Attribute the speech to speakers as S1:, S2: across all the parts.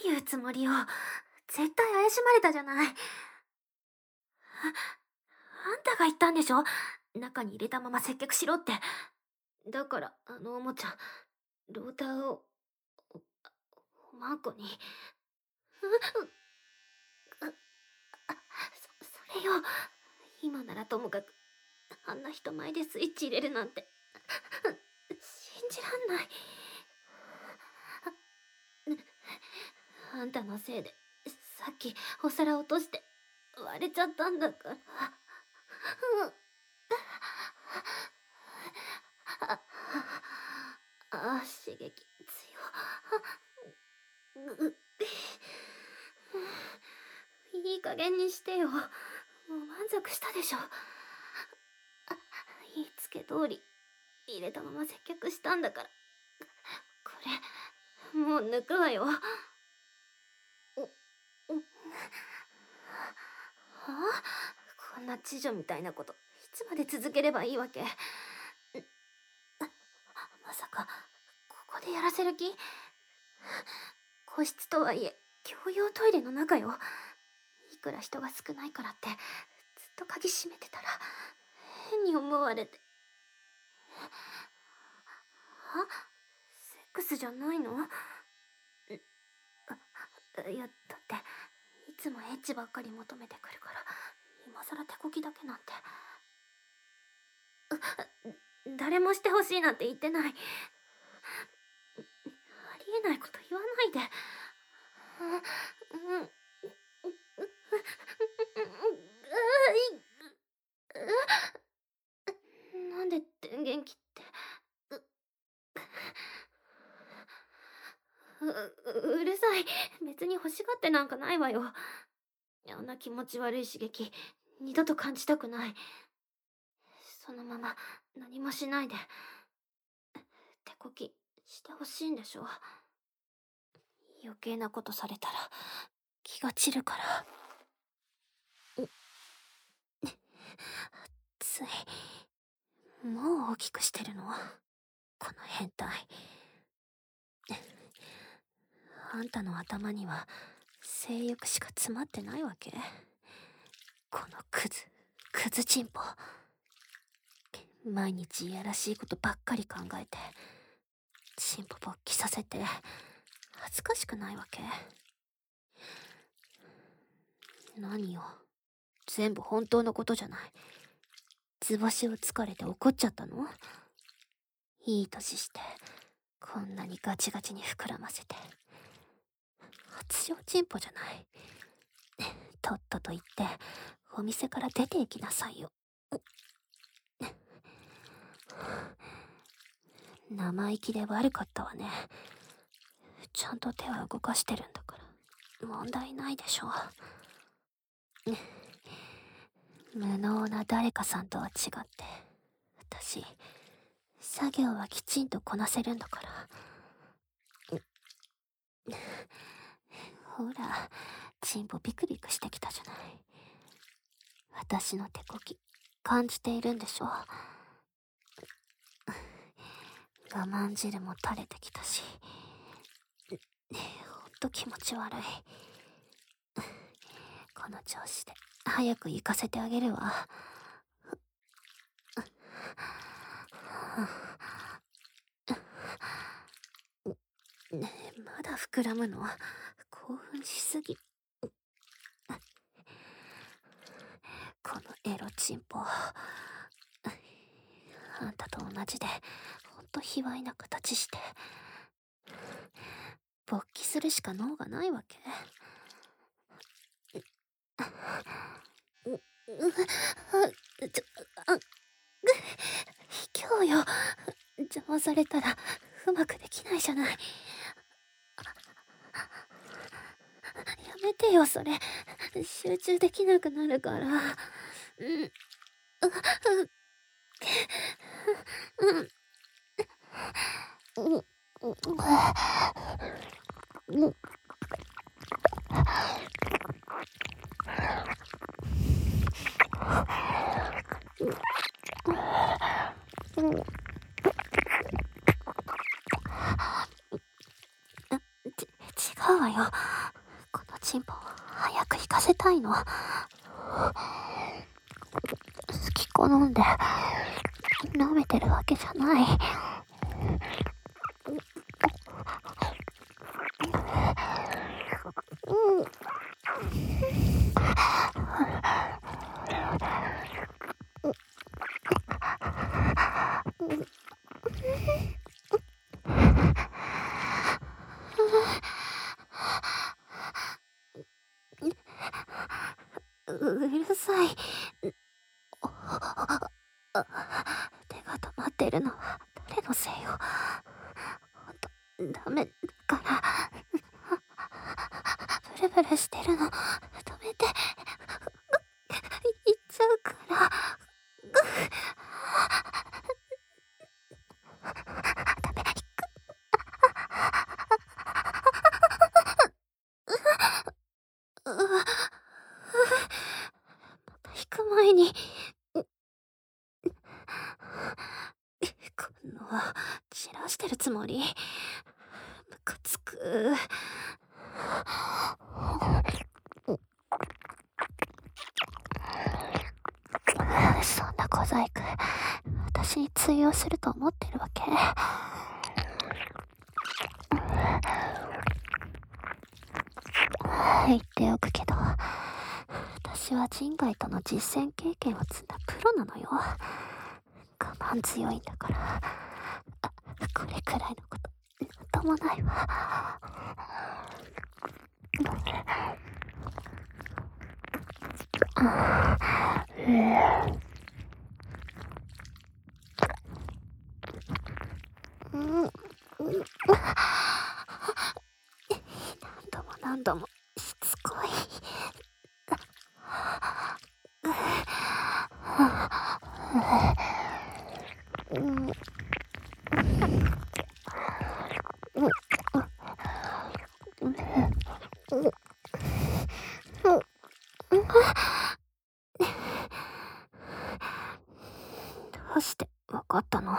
S1: いうつもりよ。絶対怪しまれたじゃない。あんたが言ったんでしょ？中に入れたまま接客しろって。だから、あのおもちゃ、ローターを、おまんこに。それよ。今ならともかく、あんな人前でスイッチ入れるなんて、信じらんない。あんたのせいで、さっきお皿落として割れちゃったんだから。刺激強。いい加減にしてよ。もう満足したでしょ。言いつけ通り入れたまま接客したんだから。これもう抜くわよ。こんな知女みたいなこといつまで続ければいいわけ？まさかここでやらせる気？個室とはいえ共用トイレの中よ。いくら人が少ないからってずっと鍵閉めてたら変に思われて。セックスじゃないの？いや、だっていつもエッチばっかり求めてくるから今さら手こきだけなんて。誰もしてほしいなんて言ってない。ありえないこと言わないで。なんで電源切って。うるさい。別に欲しがってなんかないわよ。あんな気持ち悪い刺激二度と感じたくない。そのまま何もしないで手こきしてほしいんでしょ。余計なことされたら気が散るから。ついもう大きくしてるのこの変態。あんたの頭には性欲しか詰まってないわけ？このクズチンポ。毎日いやらしいことばっかり考えてチンポ勃起させて恥ずかしくないわけ？何よ、全部本当のことじゃない。図星をつかれて怒っちゃったの？いい年してこんなにガチガチに膨らませて。初用チンポじゃない。とっとと言ってお店から出て行きなさいよ。生意気で悪かったわね。ちゃんと手は動かしてるんだから問題ないでしょう。無能な誰かさんとは違って私作業はきちんとこなせるんだから。ほらチンポビクビクしてきたじゃない。私の手こき感じているんでしょ。我慢汁も垂れてきたし、ほんと気持ち悪い。この調子で早く行かせてあげるわ。ねえ、まだ膨らむの？興奮しすぎ。このエロチンポ、あんたと同じでほんと卑猥な形して勃起するしか脳がないわけ？卑怯よ。邪魔されたらうまくできないじゃない。やめてよそれ。集中できなくなるから。違うわよ。 チンポ早く行かせたいの。好き好んで舐めてるわけじゃない。うるさい。手が止まってるのは誰のせいよ。ほんとダメだから。ブルブルしてるの止めて。行っちゃうから。ダメ、行く。また行く前に今度は散らしてるつもり。ムカつく。そんな小細工私に通用すると思ってるわけ？言っておくけど、私は人外との実践経験を積んだプロなのよ。我慢強いんだから。これくらいのことなんともないわ。何度もしつこい。どうしてわかったの？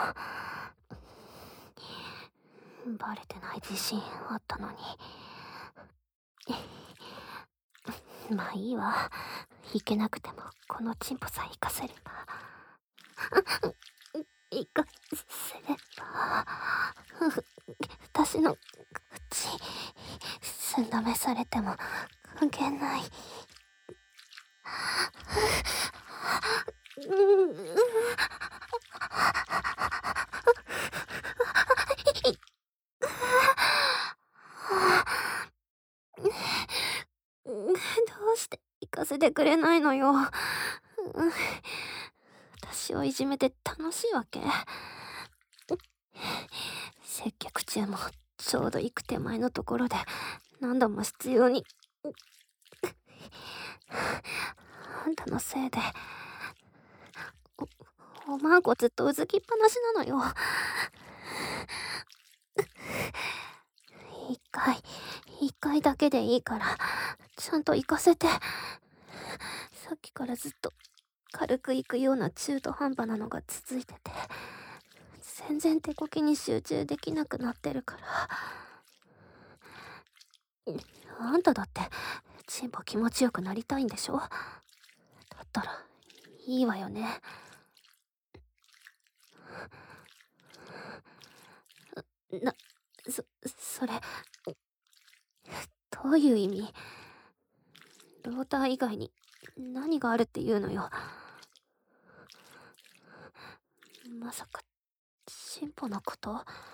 S1: バレてない自信あったのに。まあいいわ。いけなくてもこのチンポさえ活かせれば。活かせれば。私の口寸止めされても関係ない。どうして行かせてくれないのよ。私をいじめて楽しいわけ？接客中もちょうど行く手前のところで何度も執拗に。あんたのせいでおまんこずっとうずきっぱなしなのよ。一回だけでいいからちゃんと行かせて。さっきからずっと軽く行くような中途半端なのが続いてて、全然手こきに集中できなくなってるから。あんただってチンポ気持ちよくなりたいんでしょ？だったらいいわよね。それどういう意味？ローター以外に何があるっていうのよ。まさかチンポのこと？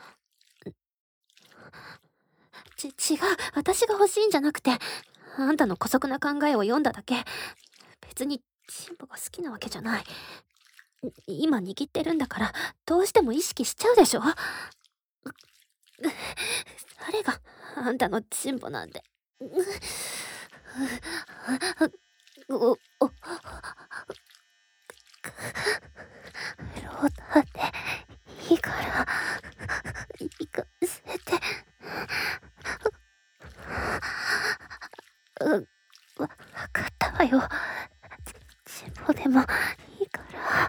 S1: 違う。私が欲しいんじゃなくて、あんたの姑息な考えを読んだだけ。別にチンポが好きなわけじゃない。今握ってるんだからどうしても意識しちゃうでしょ。誰があんたのチンポなんて。ローターでいいから行かせて。わかったわよ。チンポでもいいから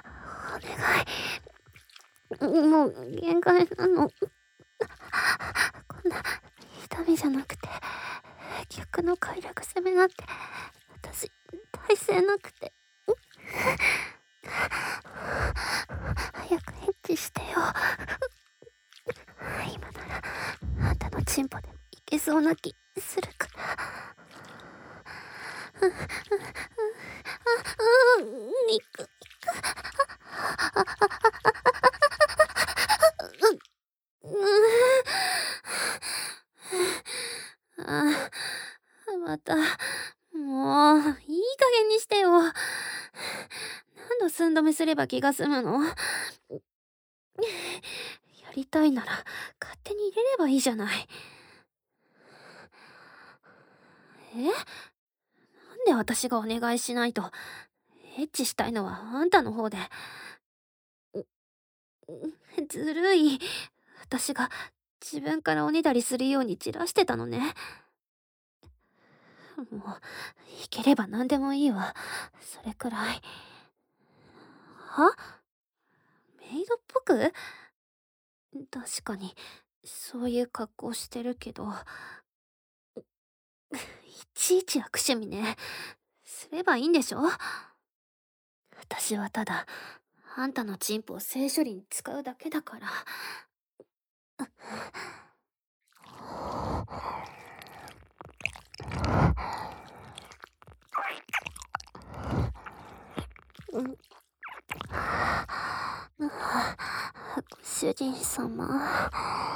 S1: お願い。もう限界なの。こんな痛みじゃなくて逆の快楽攻めなんて、私、耐性なくて。早くエッチしてよ。今なら、あんたのチンポでもいけそうな気するから。肉。あ、また、もう、いい加減にしてよ。何度寸止めすれば気が済むの？やりたいなら、勝手に入れればいいじゃない。なんで私がお願いしないと？エッチしたいのはあんたの方で。ずるい。私が自分からおねだりするように散らしてたのね。もう、いければ何でもいいわ。それくらい。は？メイドっぽく？確かに、そういう格好してるけど、いちいち悪趣味ね。すればいいんでしょ？私はただ、あんたのチンポを性処理に使うだけだから。うん。ご主人様。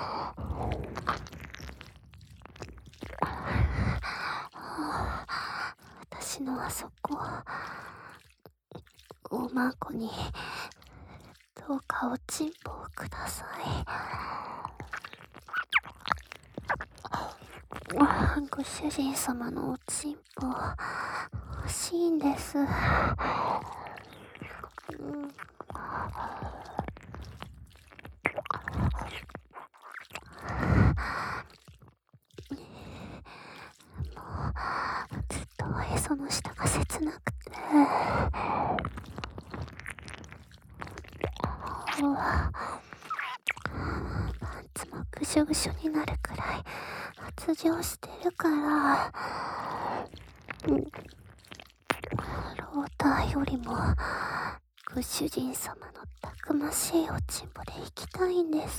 S1: 私のあそこ、おまんこに、どうかおちんぽをください。ご主人様のおちんぽ、欲しいんです。ずっとおへその下が切なくて。パンツもぐしょぐしょになるくらい発情してるから、ローターよりもご主人様のたくましいおちんぽで行きたいんです。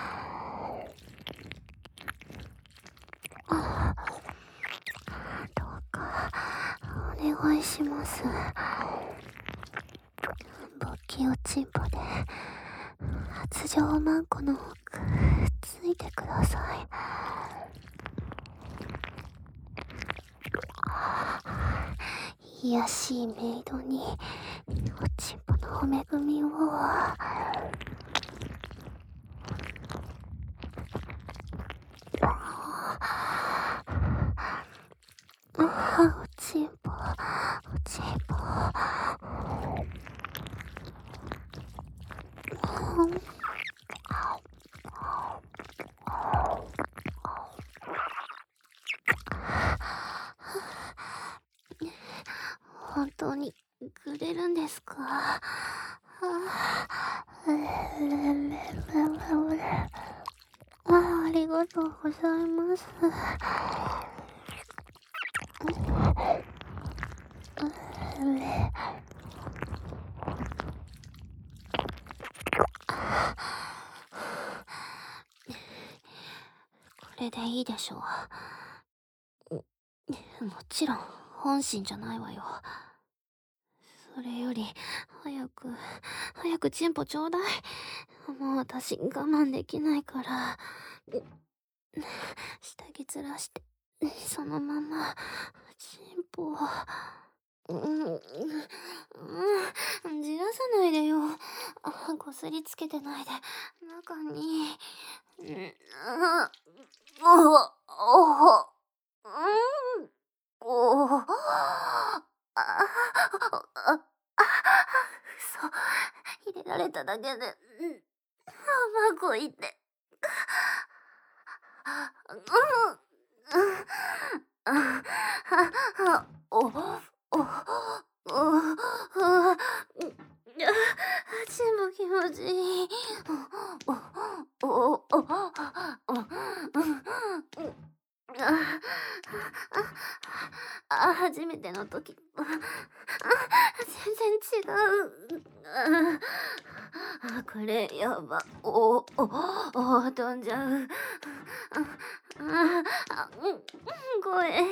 S1: どうかお願いします。勃起おちんぽで発情マンコのくっついてください。いやしいメイドにおちんぽの恵みを。おちんぽ、おちんぽ。本当にくれるんですか？ありがとうございます。これでいいでしょう。もちろん本心じゃないわよ。それより早くチンポちょうだい。もう私我慢できないから。下着ずらしてそのままチンポ。じらさないでよ。こすりつけてないで中に。嘘。入れられただけで、甘こいて。お、お、全部気持ちいい。 あ初めての時と全然違う。これやば。飛んじゃう。声抑えられない。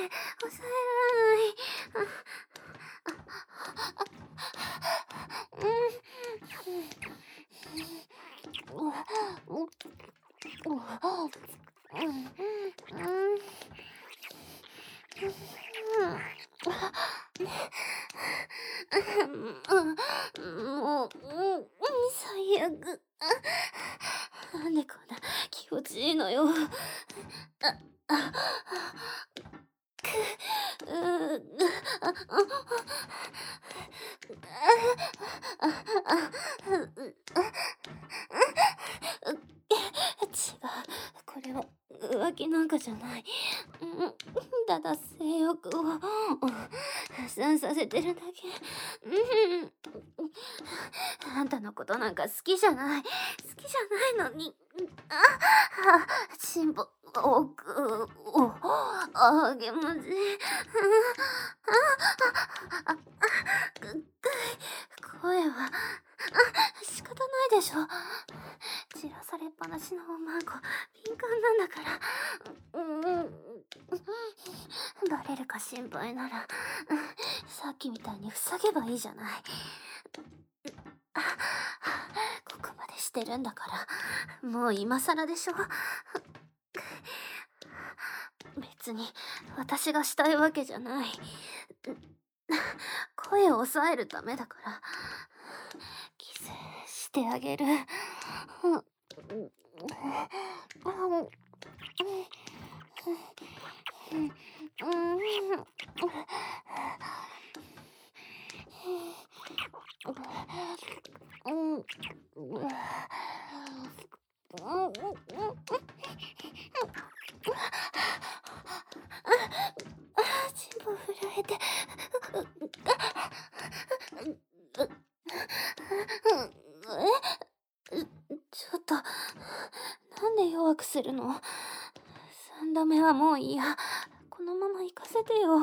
S1: もう、最悪。なんでこんな気持ちいいのよ。あ、く、う、あ、違う。これは浮気なんかじゃない。ただ性欲を発散させてるだけ。あんたのことなんか好きじゃない。好きじゃないのに。チンポ、奥、気持ちいい。声は、仕方ないでしょ。散らされっぱなしのおまんこ、敏感なんだから。バレるか心配なら、さっきみたいに塞げばいいじゃない。ここまでしてるんだから、もう今更でしょ。別に私がしたいわけじゃない。声を抑えるためだから、キスしてあげる。チンポ振られて、ちょっと、なんで弱くするの？3度目はもういいや。このまま行かせてよ。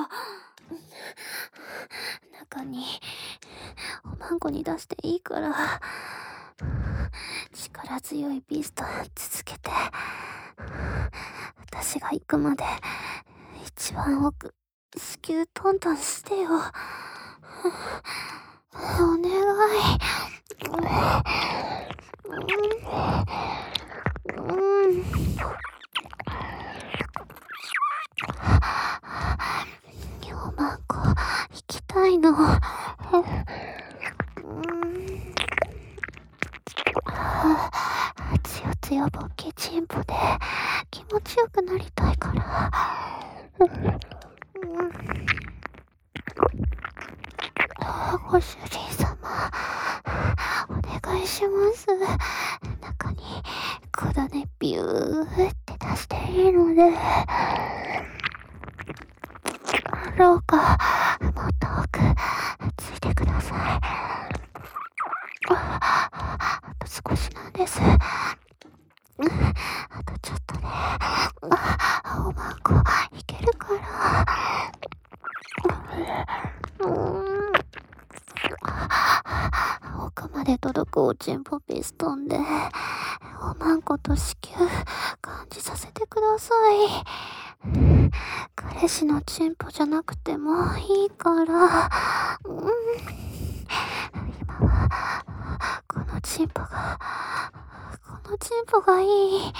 S1: 中に、おまんこに出していいから。力強いピストン続けて。私が行くまで、一番奥、子宮トントンしてよ。お願い。おまんこ、行きたいの。つよつよぼっけチンポで気持ちよくなりたいから。ご主人様、お願いします。中に小種ビューって出していいので、廊下もっと奥ついてください。あと少しなんです。あとちょっとね。おまんこいけるから。奥まで届くおちんぽピストンでおまんこと子宮感じさせてください。彼氏のチンポじゃなくてもいいから。今はこのチンポがいい。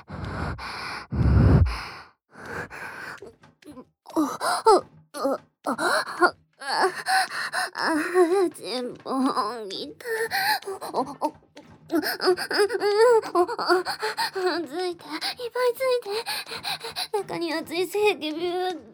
S1: チンポいた。ついて、いっぱいついて。中に熱い精液ビュー。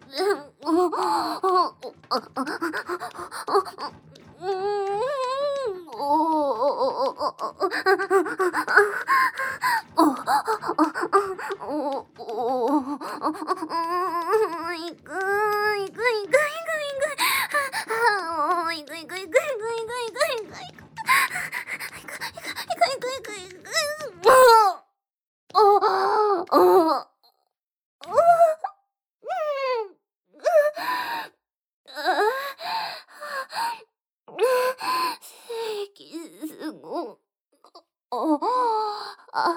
S1: すごああ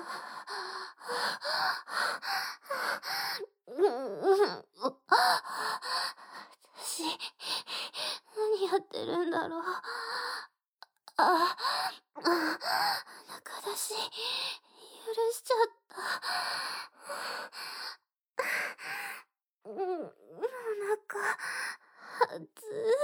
S1: 私、何やってるんだろう。あ、中出し、許しちゃった。お腹、熱